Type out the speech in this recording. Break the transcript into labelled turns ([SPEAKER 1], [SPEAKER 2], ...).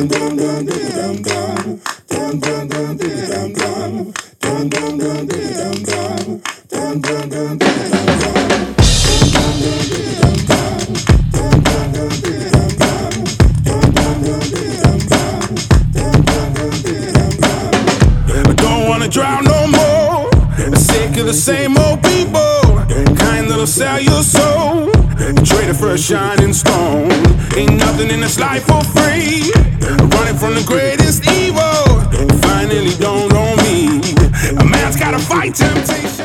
[SPEAKER 1] Drown no more. Sick of the same old people, kind that'll sell your soul. Traded for a shining stone. Ain't nothing in this life for free. Running from the greatest evil. Finally dawned on me. A man's gotta fight temptation.